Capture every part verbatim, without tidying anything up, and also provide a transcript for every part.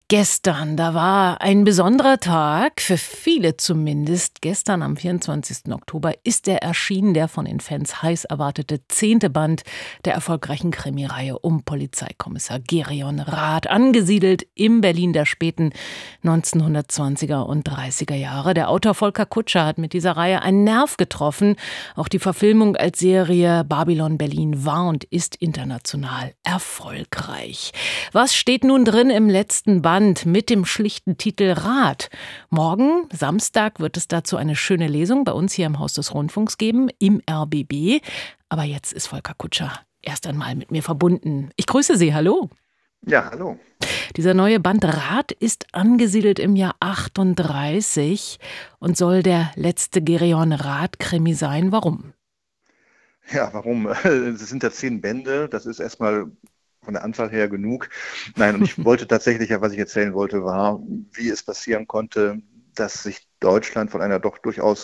Gestern, da war ein besonderer Tag, für viele zumindest. Gestern am vierundzwanzigsten Oktober ist der erschienen, der von den Fans heiß erwartete zehnte Band der erfolgreichen Krimireihe um Polizeikommissar Gerion Rath, angesiedelt im Berlin der späten neunzehnhundertzwanziger und dreißiger Jahre. Der Autor Volker Kutscher hat mit dieser Reihe einen Nerv getroffen. Auch die Verfilmung als Serie Babylon Berlin war und ist international erfolgreich. Was steht nun drin im letzten Band mit dem schlichten Titel Rath? Morgen, Samstag, wird es dazu eine schöne Lesung bei uns hier im Haus des Rundfunks geben, im R B B. Aber jetzt ist Volker Kutscher erst einmal mit mir verbunden. Ich grüße Sie, hallo. Ja, hallo. Dieser neue Band Rath ist angesiedelt im Jahr achtunddreißig und soll der letzte Gerion Rath-Krimi sein. Warum? Ja, warum? Es sind ja zehn Bände, das ist erstmal von der Anzahl her genug. Nein, und ich wollte tatsächlich, ja, was ich erzählen wollte, war, wie es passieren konnte, dass sich Deutschland von einer doch durchaus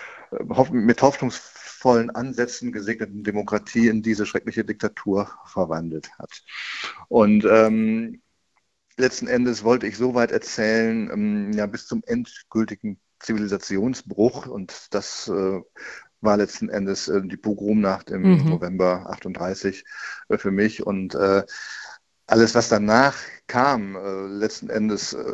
mit hoffnungsvollen Ansätzen gesegneten Demokratie in diese schreckliche Diktatur verwandelt hat. Und ähm, letzten Endes wollte ich so weit erzählen, ähm, ja, bis zum endgültigen Zivilisationsbruch, und das äh, war letzten Endes äh, die Pogromnacht im Mhm. November achtunddreißig äh, für mich. Und äh, alles, was danach kam, äh, letzten Endes, äh,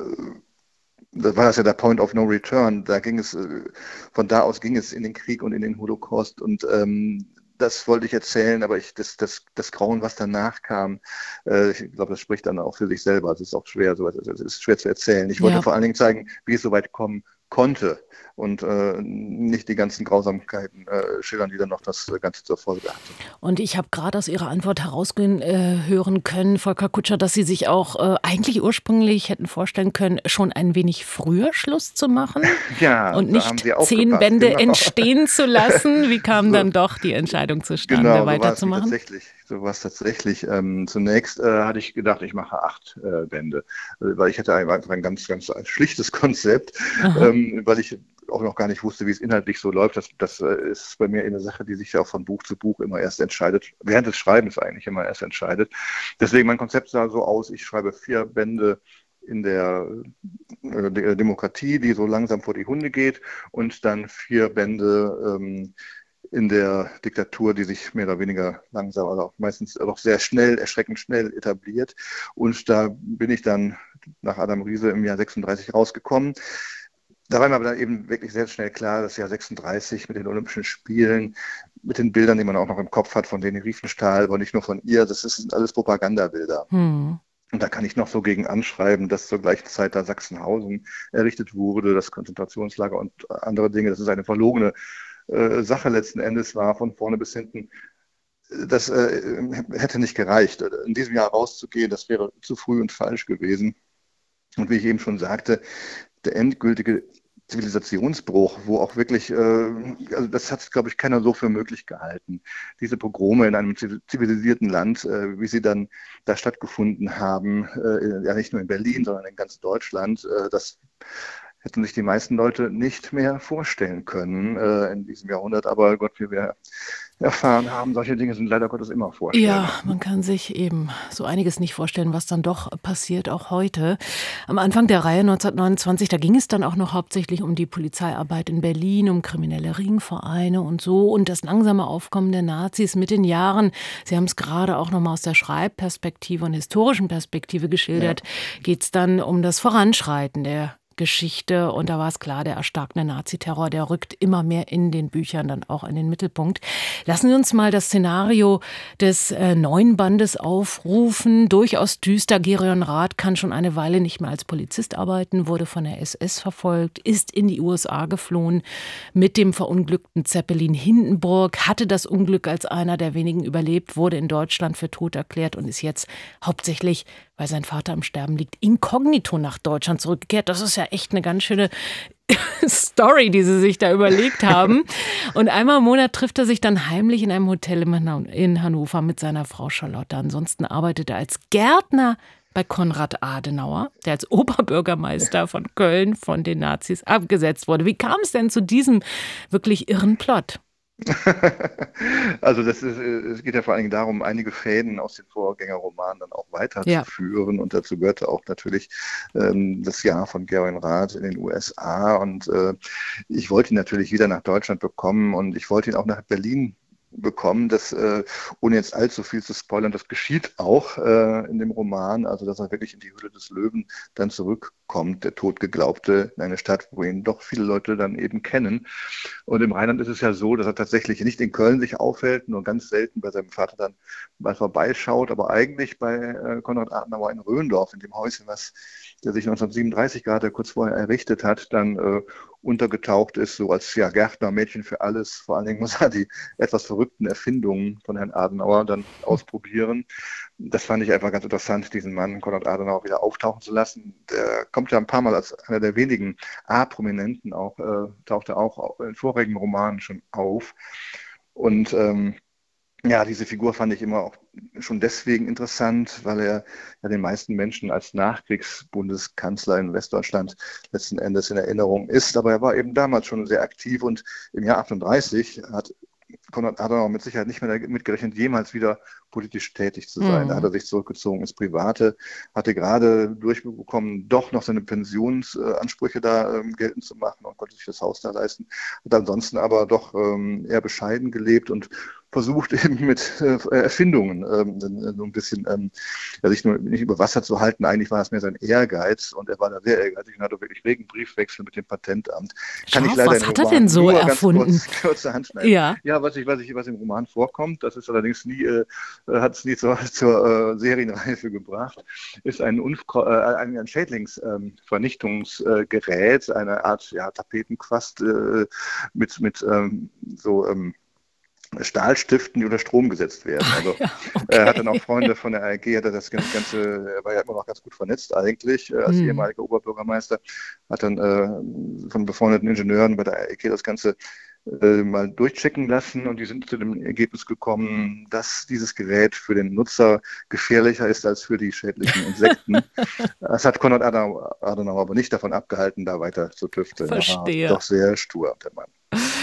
das war das ja der Point of No Return. Da ging es, äh, von da aus ging es in den Krieg und in den Holocaust. Und ähm, das wollte ich erzählen, aber ich, das, das, das Grauen, was danach kam, äh, ich glaube, das spricht dann auch für sich selber. Es ist auch schwer, so, es ist schwer zu erzählen. Ich wollte Ja. vor allen Dingen zeigen, wie es so weit kommen konnte und äh, nicht die ganzen Grausamkeiten äh, schildern, die dann noch das Ganze zur Folge hatte. Und ich habe gerade aus Ihrer Antwort heraushören äh, können, Volker Kutscher, dass Sie sich auch äh, eigentlich ursprünglich hätten vorstellen können, schon ein wenig früher Schluss zu machen Ja, und da haben nicht Sie zehn aufgepasst, Bände genau. entstehen zu lassen. Wie kam So. dann doch die Entscheidung zustande, Genau, so war es weiterzumachen? tatsächlich. So war es tatsächlich. Ähm, zunächst äh, hatte ich gedacht, ich mache acht äh, Bände, äh, weil ich hatte einfach ein ganz, ganz schlichtes Konzept, ähm, weil ich auch noch gar nicht wusste, wie es inhaltlich so läuft. Das, das äh, ist bei mir eine Sache, die sich ja auch von Buch zu Buch immer erst entscheidet, während des Schreibens eigentlich immer erst entscheidet. Deswegen mein Konzept sah so aus, ich schreibe vier Bände in der äh, Demokratie, die so langsam vor die Hunde geht, und dann vier Bände ähm, in der Diktatur, die sich mehr oder weniger langsam, also auch meistens auch sehr schnell, erschreckend schnell etabliert. Und da bin ich dann nach Adam Riese im Jahr sechsunddreißig rausgekommen. Da war mir aber dann eben wirklich sehr schnell klar, das Jahr sechsunddreißig mit den Olympischen Spielen, mit den Bildern, die man auch noch im Kopf hat von Leni Riefenstahl, aber nicht nur von ihr, das sind alles Propagandabilder. Hm. Und da kann ich noch so gegen anschreiben, dass zur gleichen Zeit da Sachsenhausen errichtet wurde, das Konzentrationslager und andere Dinge. Das ist eine verlogene äh, Sache letzten Endes, war von vorne bis hinten. Das äh, hätte nicht gereicht. In diesem Jahr rauszugehen, das wäre zu früh und falsch gewesen. Und wie ich eben schon sagte, der endgültige Zivilisationsbruch, wo auch wirklich, äh, also das hat, glaube ich, keiner so für möglich gehalten. Diese Pogrome in einem zivilisierten Land, äh, wie sie dann da stattgefunden haben, äh, ja nicht nur in Berlin, sondern in ganz Deutschland, äh, das hätten sich die meisten Leute nicht mehr vorstellen können äh, in diesem Jahrhundert. Aber Gott, wie wir erfahren haben, solche Dinge sind leider Gottes immer vorstellbar. Ja, man kann sich eben so einiges nicht vorstellen, was dann doch passiert, auch heute. Am Anfang der Reihe neunzehnhundertneunundzwanzig, da ging es dann auch noch hauptsächlich um die Polizeiarbeit in Berlin, um kriminelle Ringvereine und so und das langsame Aufkommen der Nazis mit den Jahren. Sie haben es gerade auch noch mal aus der Schreibperspektive und historischen Perspektive geschildert. Ja. Geht es dann um das Voranschreiten der Geschichte, und da war es klar, der erstarkende Naziterror, der rückt immer mehr in den Büchern dann auch in den Mittelpunkt. Lassen Sie uns mal das Szenario des äh, neuen Bandes aufrufen. Durchaus düster. Gerion Rath kann schon eine Weile nicht mehr als Polizist arbeiten, wurde von der S S verfolgt, ist in die U S A geflohen mit dem verunglückten Zeppelin Hindenburg, hatte das Unglück als einer der wenigen überlebt, wurde in Deutschland für tot erklärt und ist jetzt hauptsächlich, weil sein Vater am Sterben liegt, inkognito nach Deutschland zurückgekehrt. Das ist ja echt eine ganz schöne Story, die sie sich da überlegt haben. Und einmal im Monat trifft er sich dann heimlich in einem Hotel in Hannover mit seiner Frau Charlotte. Ansonsten arbeitet er als Gärtner bei Konrad Adenauer, der als Oberbürgermeister von Köln von den Nazis abgesetzt wurde. Wie kam es denn zu diesem wirklich irren Plot? Also das ist, äh, es geht ja vor allen Dingen darum, einige Fäden aus den Vorgängerromanen dann auch Ja. weiterzuführen. Und dazu gehörte auch natürlich ähm, das Jahr von Gerwin Rath in den U S A. Und äh, ich wollte ihn natürlich wieder nach Deutschland bekommen und ich wollte ihn auch nach Berlin bekommen, das, äh, ohne jetzt allzu viel zu spoilern, das geschieht auch äh, in dem Roman, also dass er wirklich in die Höhle des Löwen dann zurückkommt, der Totgeglaubte, in eine Stadt, wo ihn doch viele Leute dann eben kennen. Und im Rheinland ist es ja so, dass er tatsächlich nicht in Köln sich aufhält, nur ganz selten bei seinem Vater dann mal vorbeischaut, aber eigentlich bei äh, Konrad Adenauer in Röndorf, in dem Häuschen, was der sich neunzehnhundertsiebenunddreißig gerade kurz vorher errichtet hat, dann äh, untergetaucht ist, so als ja, Gärtner, Mädchen für alles. Vor allen Dingen muss er die etwas verrückten Erfindungen von Herrn Adenauer dann ausprobieren. Das fand ich einfach ganz interessant, diesen Mann, Konrad Adenauer, wieder auftauchen zu lassen. Der kommt ja ein paar Mal als einer der wenigen A-Prominenten auch, äh, taucht er auch in vorigen Romanen schon auf. Und ähm, ja, diese Figur fand ich immer auch schon deswegen interessant, weil er ja den meisten Menschen als Nachkriegsbundeskanzler in Westdeutschland letzten Endes in Erinnerung ist. Aber er war eben damals schon sehr aktiv und im Jahr achtunddreißig hat Konrad Adenauer mit Sicherheit nicht mehr damit gerechnet, jemals wieder politisch tätig zu sein. Da hat Mhm. er sich zurückgezogen ins Private, hatte gerade durchbekommen, doch noch seine Pensionsansprüche da ähm, geltend zu machen und konnte sich das Haus da leisten. Hat ansonsten aber doch ähm, eher bescheiden gelebt und versucht eben mit äh, Erfindungen ähm, so ein bisschen ähm, ja, sich nur nicht über Wasser zu halten. Eigentlich war es mehr sein Ehrgeiz und er war da sehr ehrgeizig und hatte wirklich regen Briefwechsel mit dem Patentamt. Kann ich Scharf, leider was in den hat er denn Roman so nur ganz erfunden? kurz, kurz anschneiden. Ja. Ja, was ich, was ich, was im Roman vorkommt, das ist allerdings nie, äh, hat es nie zur, zur äh, Serienreife gebracht, ist ein, Unfra äh, ein, ein Schädlingsvernichtungsgerät, ähm, eine Art ja, Tapetenquast äh, mit, mit ähm, so ähm, Stahlstiften, die unter Strom gesetzt werden. Ah, Also ja, er hat dann auch okay. Freunde von der A G, hat er das Ganze, er war ja immer noch ganz gut vernetzt eigentlich, äh, als Hm. ehemaliger Oberbürgermeister, hat dann äh, von befreundeten Ingenieuren bei der A G das Ganze äh, mal durchchecken lassen und die sind zu dem Ergebnis gekommen, dass dieses Gerät für den Nutzer gefährlicher ist als für die schädlichen Insekten. Das hat Konrad Adenauer, Adenauer aber nicht davon abgehalten, da weiter zu tüfteln. Er war Verstehe. doch sehr stur, der Mann.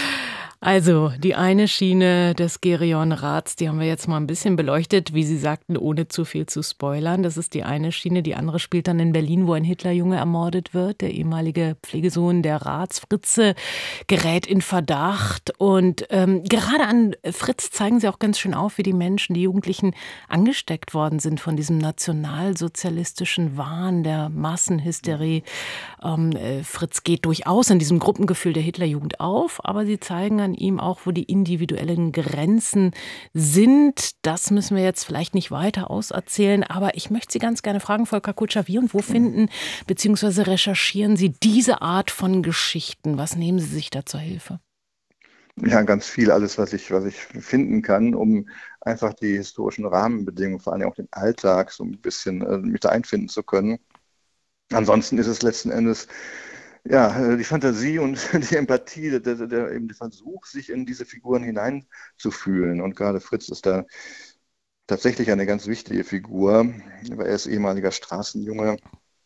Also, die eine Schiene des Gerion Raths, die haben wir jetzt mal ein bisschen beleuchtet, wie Sie sagten, ohne zu viel zu spoilern. Das ist die eine Schiene. Die andere spielt dann in Berlin, wo ein Hitlerjunge ermordet wird. Der ehemalige Pflegesohn der Raths, Fritze, gerät in Verdacht. Und ähm, gerade an Fritz zeigen Sie auch ganz schön auf, wie die Menschen, die Jugendlichen angesteckt worden sind von diesem nationalsozialistischen Wahn, der Massenhysterie. Ähm, äh, Fritz geht durchaus in diesem Gruppengefühl der Hitlerjugend auf, aber Sie zeigen an ihm auch, wo die individuellen Grenzen sind. Das müssen wir jetzt vielleicht nicht weiter auserzählen, aber ich möchte Sie ganz gerne fragen, Volker Kutscher, wie und wo finden bzw. recherchieren Sie diese Art von Geschichten? Was nehmen Sie sich da zur Hilfe? Ja, ganz viel, alles, was ich, was ich finden kann, um einfach die historischen Rahmenbedingungen, vor allem auch den Alltag, so ein bisschen äh, mit einfinden zu können. Ansonsten ist es letzten Endes ja, äh, die Fantasie und die Empathie, der, der, der, eben der Versuch, sich in diese Figuren hineinzufühlen. Und gerade Fritz ist da tatsächlich eine ganz wichtige Figur, weil er ist ehemaliger Straßenjunge.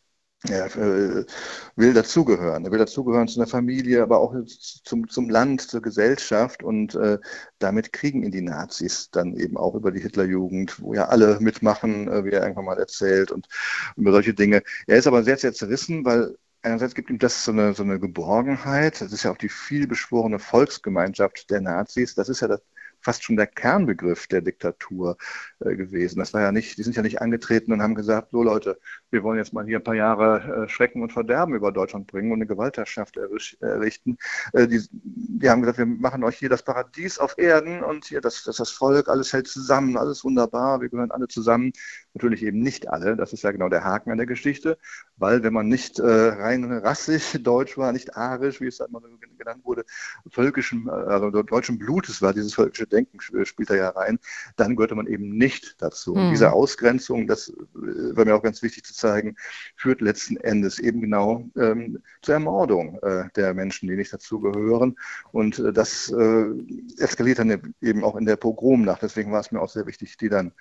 Er äh, will dazugehören. Er will dazugehören zu einer Familie, aber auch zum, zum Land, zur Gesellschaft. Und äh, damit kriegen ihn die Nazis dann eben auch über die Hitlerjugend, wo ja alle mitmachen, äh, wie er irgendwann mal erzählt und über solche Dinge. Er ist aber sehr, sehr zerrissen, weil einerseits gibt ihm das so eine, so eine Geborgenheit. Das ist ja auch die vielbeschworene Volksgemeinschaft der Nazis. Das ist ja das, fast schon der Kernbegriff der Diktatur äh, gewesen. Das war ja nicht, die sind ja nicht angetreten und haben gesagt, so Leute, wir wollen jetzt mal hier ein paar Jahre äh, Schrecken und Verderben über Deutschland bringen und eine Gewaltherrschaft errichten. Äh, die, die haben gesagt, wir machen euch hier das Paradies auf Erden und hier das, das, das Volk, alles hält zusammen, alles wunderbar, wir gehören alle zusammen. Natürlich eben nicht alle, das ist ja genau der Haken an der Geschichte, weil wenn man nicht äh, rein rassisch deutsch war, nicht arisch, wie es dann mal genannt wurde, völkischen, also deutschen Blutes war, dieses völkische Denken spielt da ja rein, dann gehörte man eben nicht dazu. Und diese Hm. Ausgrenzung, das war mir auch ganz wichtig zu zeigen, führt letzten Endes eben genau ähm, zur Ermordung äh, der Menschen, die nicht dazugehören. Und äh, das äh, eskaliert dann eben auch in der Pogromnacht. Deswegen war es mir auch sehr wichtig, die dann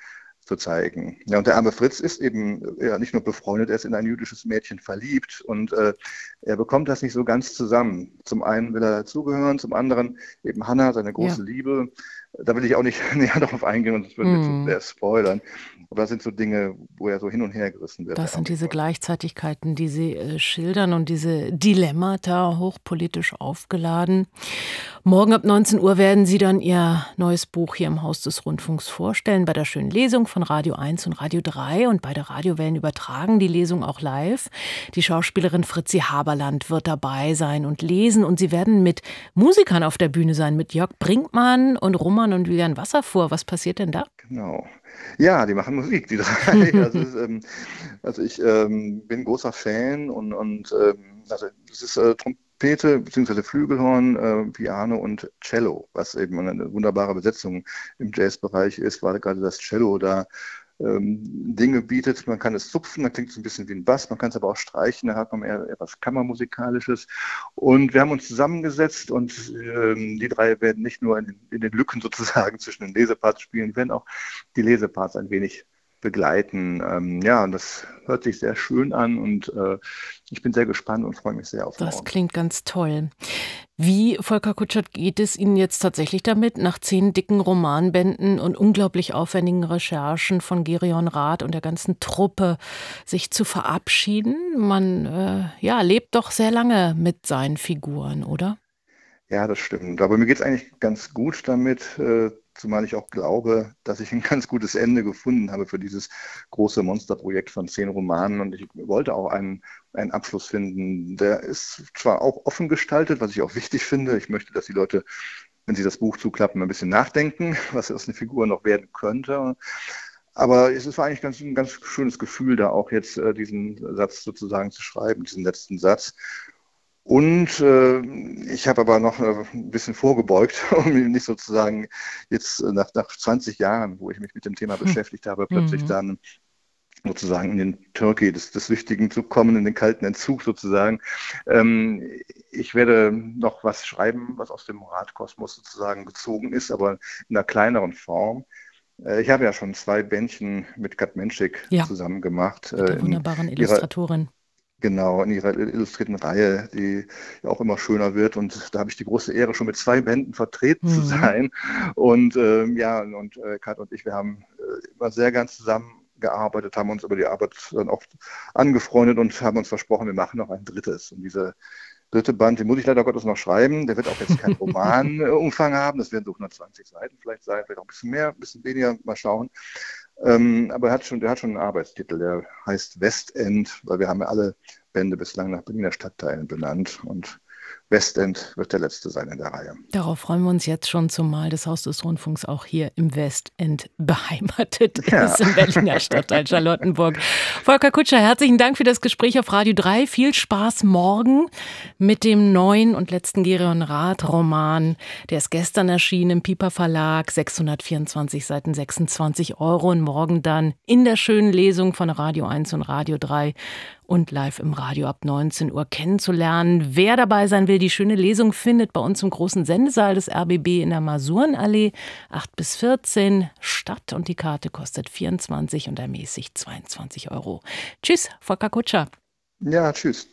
zu zeigen. Ja, und der arme Fritz ist eben ja nicht nur befreundet, er ist in ein jüdisches Mädchen verliebt und äh, er bekommt das nicht so ganz zusammen. Zum einen will er dazugehören, zum anderen eben Hannah, seine Ja. große Liebe. Da will ich auch nicht näher darauf eingehen und das würde jetzt Hm. so sehr spoilern. Aber das sind so Dinge, wo er so hin und her gerissen wird. Das der sind arme diese Fritz. Gleichzeitigkeiten, die Sie äh, schildern und diese Dilemmata hochpolitisch aufgeladen. Morgen ab neunzehn Uhr werden Sie dann Ihr neues Buch hier im Haus des Rundfunks vorstellen, bei der schönen Lesung von Radio eins und Radio drei. Und beide Radiowellen übertragen die Lesung auch live. Die Schauspielerin Fritzi Haberland wird dabei sein und lesen. Und Sie werden mit Musikern auf der Bühne sein, mit Jörg Brinkmann und Roman und Julian Wasserfuhr. Was passiert denn da? Genau. Ja, die machen Musik, die drei. Also, es ist, ähm, also ich ähm, bin großer Fan und, und ähm, also es ist äh, Trompete bzw. Flügelhorn, äh, Piano und Cello, was eben eine wunderbare Besetzung im Jazzbereich ist, weil gerade das Cello da ähm, Dinge bietet. Man kann es zupfen, dann klingt es ein bisschen wie ein Bass, man kann es aber auch streichen, da hat man eher etwas Kammermusikalisches. Und wir haben uns zusammengesetzt und ähm, die drei werden nicht nur in den, in den Lücken sozusagen zwischen den Leseparts spielen, werden auch die Leseparts ein wenig begleiten. Ähm, ja, und das hört sich sehr schön an und äh, ich bin sehr gespannt und freue mich sehr auf Das morgen. klingt ganz toll. Wie, Volker Kutscher, geht es Ihnen jetzt tatsächlich damit, nach zehn dicken Romanbänden und unglaublich aufwendigen Recherchen von Gereon Rath und der ganzen Truppe sich zu verabschieden? Man äh, ja, lebt doch sehr lange mit seinen Figuren, oder? Ja, das stimmt. Aber mir geht es eigentlich ganz gut damit, äh, zumal ich auch glaube, dass ich ein ganz gutes Ende gefunden habe für dieses große Monsterprojekt von zehn Romanen. Und ich wollte auch einen, einen Abschluss finden. Der ist zwar auch offen gestaltet, was ich auch wichtig finde. Ich möchte, dass die Leute, wenn sie das Buch zuklappen, ein bisschen nachdenken, was aus einer Figur noch werden könnte. Aber es war eigentlich ganz, ein ganz schönes Gefühl, da auch jetzt äh, diesen Satz sozusagen zu schreiben, diesen letzten Satz. Und äh, ich habe aber noch äh, ein bisschen vorgebeugt, um mich nicht sozusagen jetzt äh, nach, nach zwanzig Jahren, wo ich mich mit dem Thema beschäftigt habe, plötzlich Mhm. dann sozusagen in den Turkey des, des Wichtigen zu kommen, in den kalten Entzug sozusagen. Ähm, ich werde noch was schreiben, was aus dem Rathkosmos sozusagen gezogen ist, aber in einer kleineren Form. Äh, ich habe ja schon zwei Bändchen mit Kat Menschik Ja, zusammen gemacht, mit äh, der in wunderbaren ihrer Illustratorin. Genau, in ihrer illustrierten Reihe, die ja auch immer schöner wird. Und da habe ich die große Ehre, schon mit zwei Bänden vertreten zu Mhm. sein. Und ähm, ja, und äh, Kat und ich, wir haben äh, immer sehr gern zusammengearbeitet, haben uns über die Arbeit dann auch angefreundet und haben uns versprochen, wir machen noch ein drittes. Und diese dritte Band, den muss ich leider Gottes noch schreiben. Der wird auch jetzt keinen Romanumfang haben. Das werden so hundertzwanzig Seiten vielleicht sein, vielleicht auch ein bisschen mehr, ein bisschen weniger, mal schauen. Ähm, aber er hat schon, der hat schon einen Arbeitstitel, der heißt Westend, weil wir haben ja alle Bände bislang nach Berliner Stadtteilen benannt und Westend wird der letzte sein in der Reihe. Darauf freuen wir uns jetzt schon, zumal das Haus des Rundfunks auch hier im Westend beheimatet Ja. ist, im Berliner Stadtteil Charlottenburg. Volker Kutscher, herzlichen Dank für das Gespräch auf Radio drei. Viel Spaß morgen mit dem neuen und letzten Gereon Rath-Roman. Der ist gestern erschienen im Piper Verlag, sechshundertvierundzwanzig Seiten, sechsundzwanzig Euro. Und morgen dann in der schönen Lesung von Radio eins und Radio drei und live im Radio ab neunzehn Uhr kennenzulernen. Wer dabei sein will, die schöne Lesung findet bei uns im großen Sendesaal des R B B in der Masurenallee, acht bis vierzehn statt. Und die Karte kostet vierundzwanzig und ermäßigt zweiundzwanzig Euro. Tschüss, Volker Kutscher. Ja, tschüss.